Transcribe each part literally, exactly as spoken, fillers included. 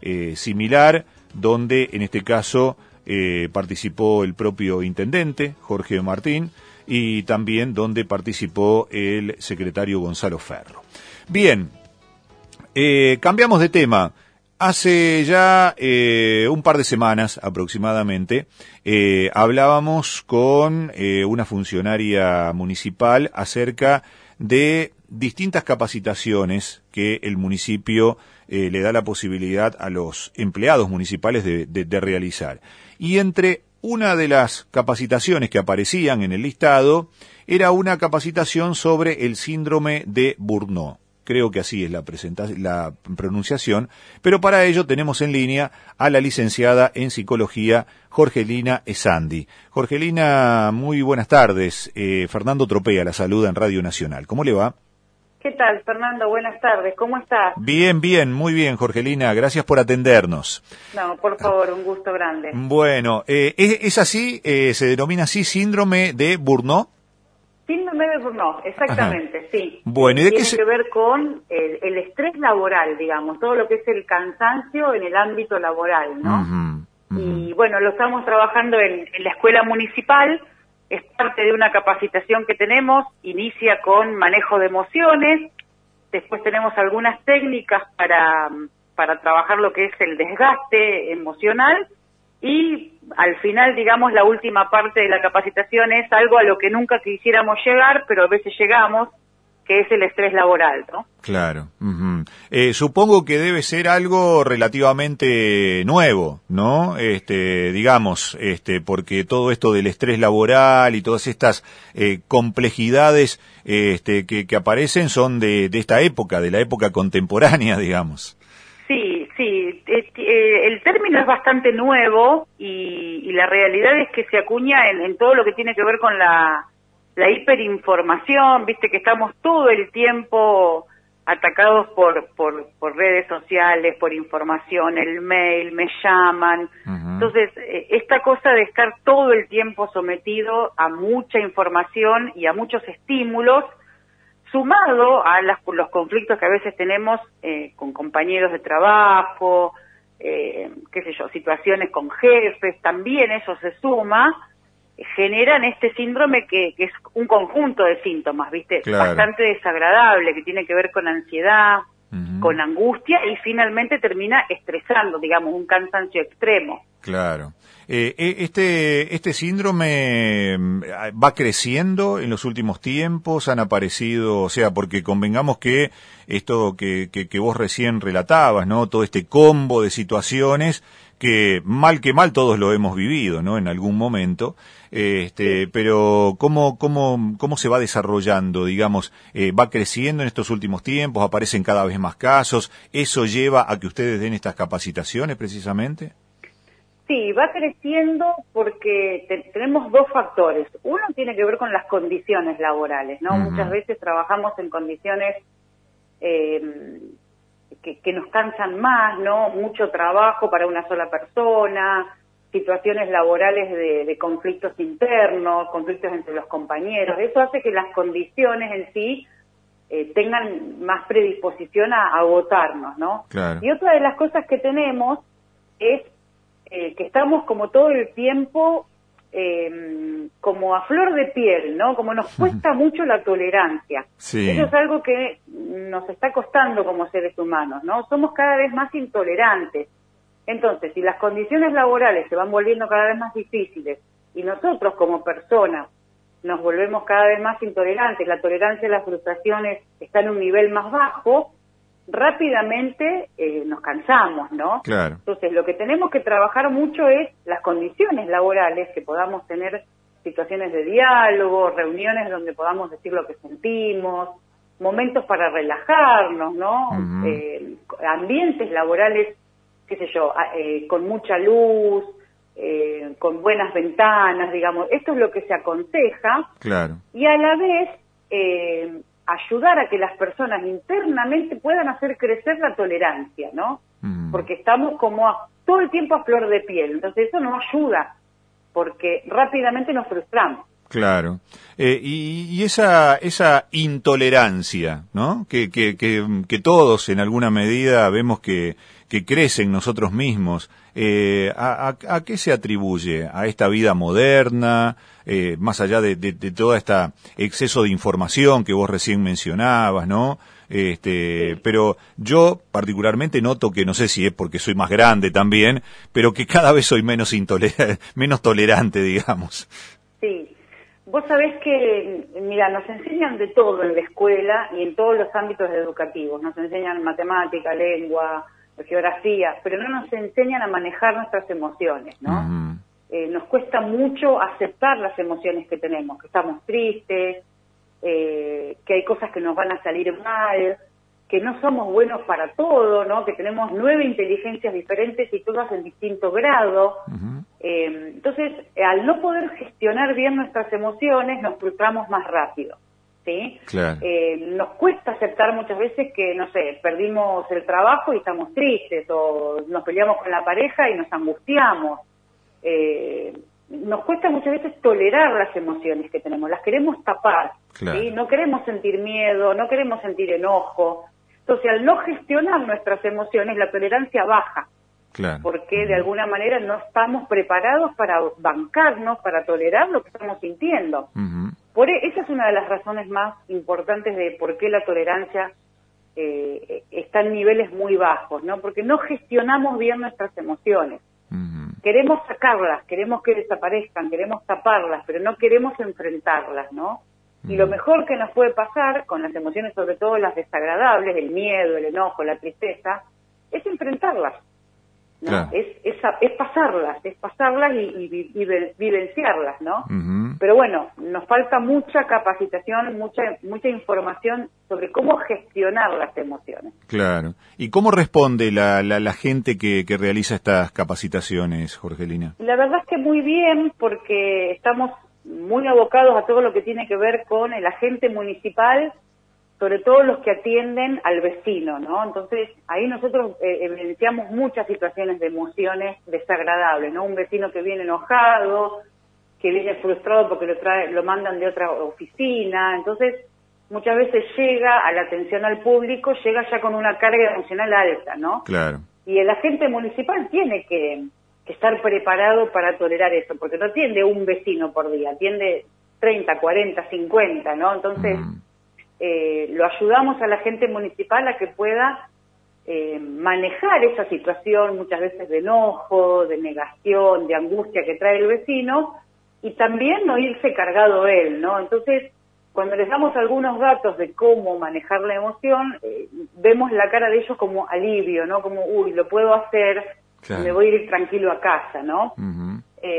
eh, similar, donde en este caso eh, participó el propio intendente, Jorge Martín, y también donde participó el secretario Gonzalo Ferro. Bien, eh, cambiamos de tema. Hace ya eh, un par de semanas aproximadamente eh, hablábamos con eh, una funcionaria municipal acerca de distintas capacitaciones que el municipio eh, le da la posibilidad a los empleados municipales de, de, de realizar. Y entre una de las capacitaciones que aparecían en el listado era una capacitación sobre el síndrome de Burnout. Creo que así es la, la pronunciación, pero para ello tenemos en línea a la licenciada en psicología Jorgelina Esandi. Jorgelina, muy buenas tardes. Eh, Fernando Tropea la saluda en Radio Nacional. ¿Cómo le va? ¿Qué tal, Fernando? Buenas tardes. ¿Cómo estás? Bien, bien, muy bien, Jorgelina. Gracias por atendernos. No, por favor, un gusto grande. Bueno, eh, ¿es, es así? Eh, ¿Se denomina así síndrome de Burnout? Síndrome de Burnout, exactamente, Ajá. sí. Bueno, ¿y de Tiene qué se... que ver con el, el estrés laboral, digamos, todo lo que es el cansancio en el ámbito laboral, ¿no? Uh-huh, uh-huh. Y bueno, lo estamos trabajando en, en la escuela municipal, es parte de una capacitación que tenemos, inicia con manejo de emociones, después tenemos algunas técnicas para, para trabajar lo que es el desgaste emocional, y al final, digamos, la última parte de la capacitación es algo a lo que nunca quisiéramos llegar, pero a veces llegamos, que es el estrés laboral, ¿no? Claro. Uh-huh. Eh, supongo que debe ser algo relativamente nuevo, ¿no? Este, digamos, este, porque todo esto del estrés laboral y todas estas eh, complejidades este, que, que aparecen son de, de esta época, de la época contemporánea, digamos. Sí, sí, eh, el término es bastante nuevo y, y la realidad es que se acuña en, en todo lo que tiene que ver con la, la hiperinformación, viste que estamos todo el tiempo atacados por, por, por redes sociales, por información, el mail, me llaman, uh-huh. Entonces eh, esta cosa de estar todo el tiempo sometido a mucha información y a muchos estímulos, sumado a las, los conflictos que a veces tenemos eh, con compañeros de trabajo, eh, qué sé yo, situaciones con jefes, también eso se suma, eh, generan este síndrome que, que es un conjunto de síntomas, ¿viste? Claro. Bastante desagradable, que tiene que ver con ansiedad, uh-huh. con angustia y finalmente termina estresando, digamos, un cansancio extremo. Claro. Eh, este, este síndrome va creciendo en los últimos tiempos, han aparecido, o sea, porque convengamos que esto que, que, que vos recién relatabas, ¿no? Todo este combo de situaciones que mal que mal todos lo hemos vivido, ¿no? En algún momento, este, pero cómo, cómo, cómo se va desarrollando, digamos, eh, va creciendo en estos últimos tiempos, aparecen cada vez más casos, ¿eso lleva a que ustedes den estas capacitaciones precisamente? Sí, va creciendo porque te, tenemos dos factores. Uno tiene que ver con las condiciones laborales, ¿no? Uh-huh. Muchas veces trabajamos en condiciones eh, que, que nos cansan más, ¿no? Mucho trabajo para una sola persona, situaciones laborales de, de conflictos internos, conflictos entre los compañeros. Eso hace que las condiciones en sí eh, tengan más predisposición a, a agotarnos, ¿no? Claro. Y otra de las cosas que tenemos es Eh, que estamos como todo el tiempo eh, como a flor de piel, ¿no? Como nos cuesta mucho la tolerancia. Sí. Eso es algo que nos está costando como seres humanos, ¿no? Somos cada vez más intolerantes. Entonces, si las condiciones laborales se van volviendo cada vez más difíciles y nosotros como personas nos volvemos cada vez más intolerantes, la tolerancia a las frustraciones está en un nivel más bajo, rápidamente eh, nos cansamos, ¿no? Claro. Entonces, lo que tenemos que trabajar mucho es las condiciones laborales, que podamos tener situaciones de diálogo, reuniones donde podamos decir lo que sentimos, momentos para relajarnos, ¿no? Uh-huh. Eh, ambientes laborales, qué sé yo, eh, con mucha luz, eh, con buenas ventanas, digamos. Esto es lo que se aconseja. Claro. Y a la vez eh, ayudar a que las personas internamente puedan hacer crecer la tolerancia, ¿no? Uh-huh. Porque estamos como a, todo el tiempo a flor de piel. Entonces eso no ayuda, porque rápidamente nos frustramos. Claro. Eh, y, y esa esa intolerancia, ¿no? Que, que, que, que todos en alguna medida vemos que, que crece en nosotros mismos, eh, a, a, ¿a qué se atribuye? ¿A esta vida moderna, eh, más allá de, de, de todo este exceso de información que vos recién mencionabas, ¿no? Este, Sí. Pero yo particularmente noto que, no sé si es porque soy más grande también, pero que cada vez soy menos intoler- menos tolerante, digamos. Sí. Vos sabés que, mira, nos enseñan de todo en la escuela y en todos los ámbitos educativos. Nos enseñan matemática, lengua, geografía, pero no nos enseñan a manejar nuestras emociones, ¿no? Uh-huh. Eh, nos cuesta mucho aceptar las emociones que tenemos, que estamos tristes, eh, que hay cosas que nos van a salir mal, que no somos buenos para todo, ¿no? Que tenemos nueve inteligencias diferentes y todas en distinto grado. Uh-huh. Eh, entonces, al no poder gestionar bien nuestras emociones, nos frustramos más rápido, ¿sí? Claro. Eh, nos cuesta aceptar muchas veces que, no sé, perdimos el trabajo y estamos tristes, o nos peleamos con la pareja y nos angustiamos. Eh, nos cuesta muchas veces tolerar las emociones que tenemos, las queremos tapar, Claro. ¿sí? No queremos sentir miedo, no queremos sentir enojo. Entonces, al no gestionar nuestras emociones, la tolerancia baja. Claro. Porque de alguna manera no estamos preparados para bancarnos, para tolerar lo que estamos sintiendo. Uh-huh. Por e- esa es una de las razones más importantes de por qué la tolerancia eh, está en niveles muy bajos, ¿no? Porque no gestionamos bien nuestras emociones. Uh-huh. Queremos sacarlas, queremos que desaparezcan, queremos taparlas, pero no queremos enfrentarlas, ¿no? Y lo mejor que nos puede pasar con las emociones, sobre todo las desagradables, el miedo, el enojo, la tristeza, es enfrentarlas. ¿No? Claro. Es, es, es pasarlas, es pasarlas y, y, y vivenciarlas, ¿no? Uh-huh. Pero bueno, nos falta mucha capacitación, mucha mucha información sobre cómo gestionar las emociones. Claro. ¿Y cómo responde la, la, la gente que, que realiza estas capacitaciones, Jorgelina? La verdad es que muy bien, porque estamos muy abocados a todo lo que tiene que ver con el agente municipal, sobre todo los que atienden al vecino, ¿no? Entonces, ahí nosotros eh, evidenciamos muchas situaciones de emociones desagradables, ¿no? Un vecino que viene enojado, que viene frustrado porque lo trae, lo mandan de otra oficina, entonces muchas veces llega a la atención al público, llega ya con una carga emocional alta, ¿no? Claro. Y el agente municipal tiene que, que estar preparado para tolerar eso, porque no atiende un vecino por día, atiende treinta, cuarenta, cincuenta, ¿no? Entonces... Uh-huh. Eh, lo ayudamos a la gente municipal a que pueda eh, manejar esa situación muchas veces de enojo, de negación, de angustia que trae el vecino y también no irse cargado él, ¿no? Entonces, cuando les damos algunos datos de cómo manejar la emoción, eh, vemos la cara de ellos como alivio, ¿no? Como, uy, lo puedo hacer, Claro. me voy a ir tranquilo a casa, ¿no? Uh-huh.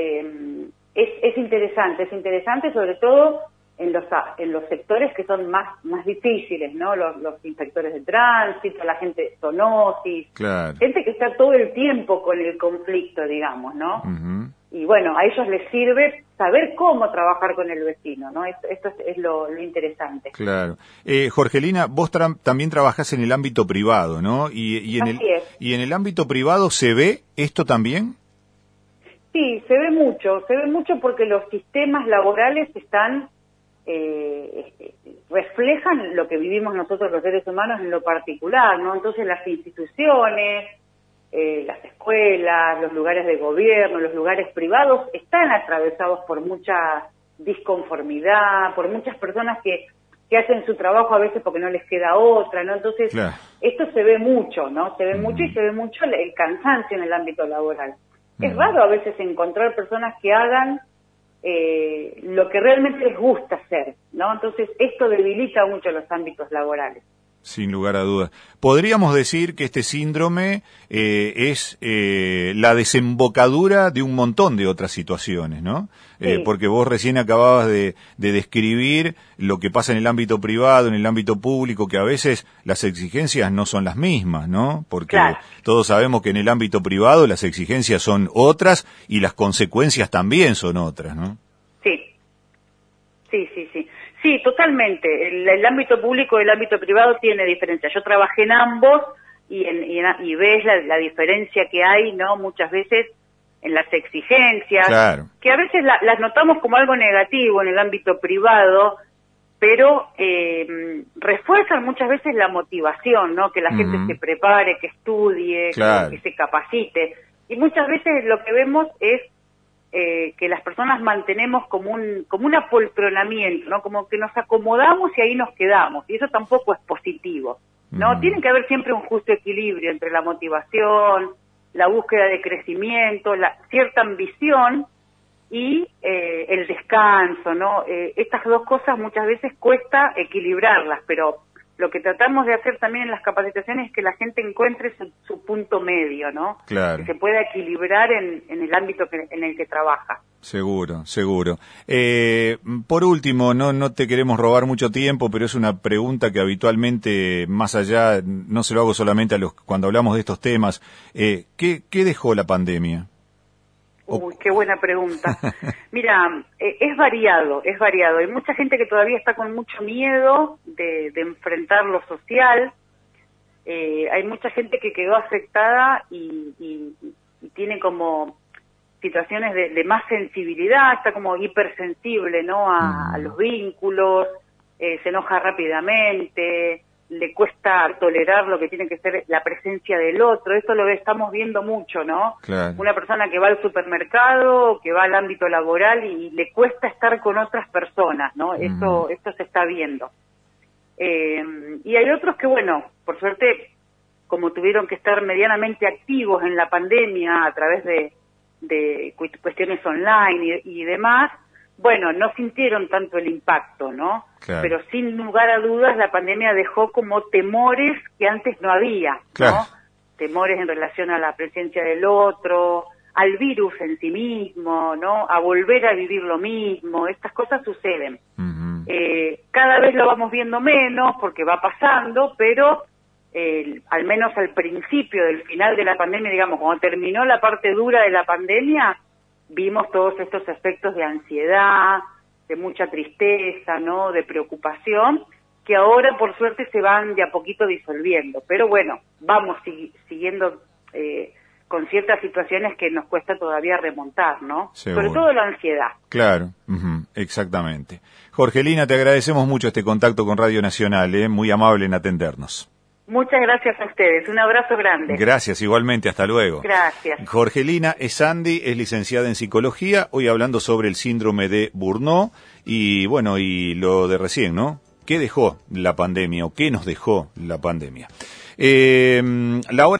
Eh, es, es interesante, es interesante sobre todo en los en los sectores que son más más difíciles, ¿no? Los, los inspectores de tránsito, la gente de zoonosis, Claro. gente que está todo el tiempo con el conflicto, digamos, ¿no? Uh-huh. Y bueno, a ellos les sirve saber cómo trabajar con el vecino, ¿no? Esto, esto es, es lo, lo interesante. Claro. Eh, Jorgelina, vos tra- también trabajás en el ámbito privado, ¿no? Y, y en Así el es. y en el ámbito privado se ve esto también. Sí, se ve mucho, se ve mucho porque los sistemas laborales están Eh, reflejan lo que vivimos nosotros los seres humanos en lo particular, ¿no? Entonces las instituciones, eh, las escuelas, los lugares de gobierno, los lugares privados están atravesados por mucha disconformidad, por muchas personas que, que hacen su trabajo a veces porque no les queda otra, ¿no? Entonces Claro. esto se ve mucho, ¿no? Se ve Mm. mucho y se ve mucho el, el cansancio en el ámbito laboral. Mm. Es raro a veces encontrar personas que hagan Eh, lo que realmente les gusta hacer, ¿no? Entonces esto debilita mucho los ámbitos laborales. Sin lugar a dudas. Podríamos decir que este síndrome eh, es eh, la desembocadura de un montón de otras situaciones, ¿no? Eh, Sí. porque vos recién acababas de, de describir lo que pasa en el ámbito privado, en el ámbito público, que a veces las exigencias no son las mismas, ¿no? Porque Claro. todos sabemos que en el ámbito privado las exigencias son otras y las consecuencias también son otras, ¿no? Sí, sí, sí, sí. Sí, totalmente. El, el ámbito público y el ámbito privado tiene diferencia. Yo trabajé en ambos y, en, y, en, y ves la, la diferencia que hay, ¿no? Muchas veces en las exigencias, Claro. que a veces la, las notamos como algo negativo en el ámbito privado, pero eh, refuerzan muchas veces la motivación, ¿no? Que la uh-huh. gente se prepare, que estudie, claro. que, que se capacite. Y muchas veces lo que vemos es eh, que las personas mantenemos como un como un apoltronamiento, ¿no? Como que nos acomodamos y ahí nos quedamos. Y eso tampoco es positivo, ¿no? Uh-huh. Tiene que haber siempre un justo equilibrio entre la motivación, la búsqueda de crecimiento, la cierta ambición y eh, el descanso, ¿no? Eh, estas dos cosas muchas veces cuesta equilibrarlas, pero lo que tratamos de hacer también en las capacitaciones es que la gente encuentre su, su punto medio, ¿no? Claro. Que se pueda equilibrar en, en el ámbito que, en el que trabaja. Seguro, seguro. Eh, por último, no, no te queremos robar mucho tiempo, pero es una pregunta que habitualmente, más allá, no se lo hago solamente a los cuando hablamos de estos temas. Eh, ¿qué, qué dejó la pandemia? Uy, qué buena pregunta. Mira, eh, es variado, es variado. Hay mucha gente que todavía está con mucho miedo de, de enfrentar lo social. Eh, hay mucha gente que quedó afectada y, y, y tiene como situaciones de, de más sensibilidad, está como hipersensible, ¿no? A, a los vínculos, eh, se enoja rápidamente, le cuesta tolerar lo que tiene que ser la presencia del otro. Esto lo estamos viendo mucho, ¿no? Claro. Una persona que va al supermercado, que va al ámbito laboral y le cuesta estar con otras personas, ¿no? Uh-huh. Esto, esto se está viendo. Eh, y hay otros que, bueno, por suerte, como tuvieron que estar medianamente activos en la pandemia a través de, de cuestiones online y, y demás, bueno, no sintieron tanto el impacto, ¿no? Claro. Pero sin lugar a dudas la pandemia dejó como temores que antes no había, claro. ¿no? Temores en relación a la presencia del otro, al virus en sí mismo, ¿no? A volver a vivir lo mismo, estas cosas suceden. Uh-huh. Eh, cada vez lo vamos viendo menos porque va pasando, pero eh, al menos al principio del final de la pandemia, digamos, cuando terminó la parte dura de la pandemia, vimos todos estos aspectos de ansiedad, de mucha tristeza, ¿no? De preocupación, que ahora por suerte se van de a poquito disolviendo. Pero bueno, vamos sig- siguiendo eh, con ciertas situaciones que nos cuesta todavía remontar, ¿no? Seguro. Sobre todo la ansiedad. Claro, uh-huh, exactamente. Jorgelina, te agradecemos mucho este contacto con Radio Nacional, ¿eh? Muy amable en atendernos. Muchas gracias a ustedes, un abrazo grande. Gracias, igualmente, hasta luego. Gracias. Jorgelina Esandi es licenciada en psicología, hoy hablando sobre el síndrome de Burnout y bueno, y lo de recién, ¿no? ¿Qué dejó la pandemia o qué nos dejó la pandemia? Eh, la hora